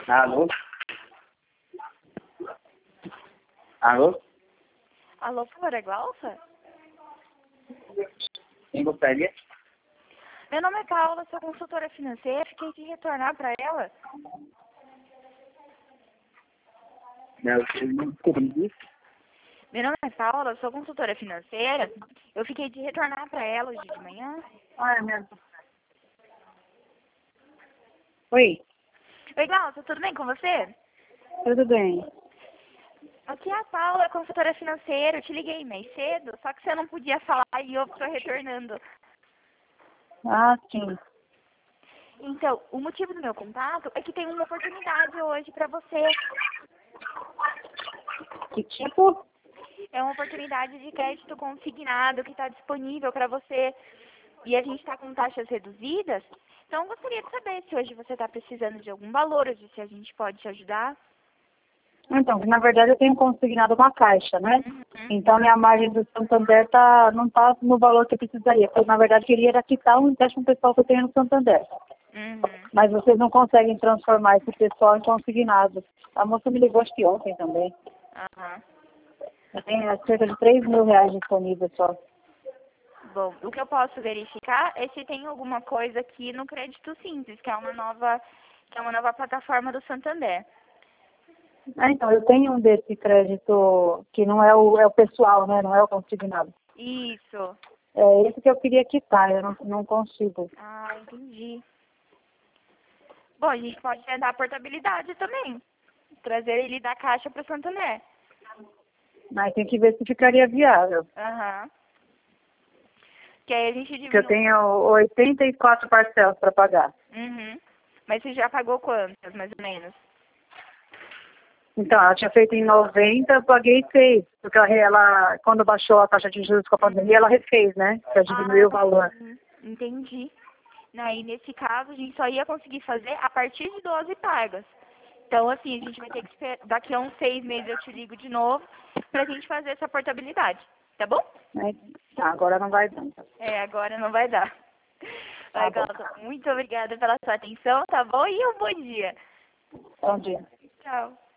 Alô? Alô? Alô, Flora Glaucia? Quem gostaria? Meu nome é Paula, sou consultora financeira. Fiquei de retornar para ela. Não, eu não entendi. Meu nome é Paula, sou consultora financeira. Eu fiquei de retornar para ela hoje de manhã. Ah, é mesmo. Oi, Oi, Glaucia, tudo bem com você? tudo bem? Aqui é a Paula, consultora financeira. Eu te liguei mais cedo, só que você não podia falar e eu estou retornando. Ah, sim. Então, o motivo do meu contato é que tem uma oportunidade hoje para você. Que tipo? É uma oportunidade de crédito consignado que está disponível para você. E a gente está com taxas reduzidas. Então, eu gostaria de saber se hoje você está precisando de algum valor, ou se a gente pode te ajudar. Então, na verdade eu tenho consignado uma caixa, né? Uhum. Então minha margem do Santander não tá no valor que eu precisaria. Porque na verdade eu queria era quitar um empréstimo pessoal que eu tenho no Santander. Uhum. Mas vocês não conseguem transformar esse pessoal em consignado. A moça me ligou acho que ontem também. Aham. Eu tenho cerca de R$ 3.000 disponíveis só. Bom, o que eu posso verificar é se tem alguma coisa aqui no Crédito Simples, que é uma nova plataforma do Santander. Ah, então, eu tenho um desse crédito que não é o pessoal, né? Não é o consignado. Isso. É esse que eu queria quitar, eu não consigo. Ah, entendi. Bom, a gente pode tentar a portabilidade também. Trazer ele da caixa para o Santander. Mas tem que ver se ficaria viável. Aham. Que aí a gente Porque eu diminui. tenho 84 parcelas para pagar. Uhum. Mas você já pagou quantas, mais ou menos? Então, ela tinha feito em 90, eu paguei 6. Porque ela, quando baixou a taxa de juros com a pandemia, ela refez, né? Para diminuir o valor. Entendi. Aí, nesse caso, a gente só ia conseguir fazer a partir de 12 pagas. Então, assim, a gente vai ter que esperar. Daqui a uns 6 meses eu te ligo de novo pra gente fazer essa portabilidade. Tá bom? Né? Agora não vai dar. Agora não vai dar. Tá Vai, bom. Glaucia, muito obrigada pela sua atenção, tá bom? E um bom dia. Bom dia. Tchau.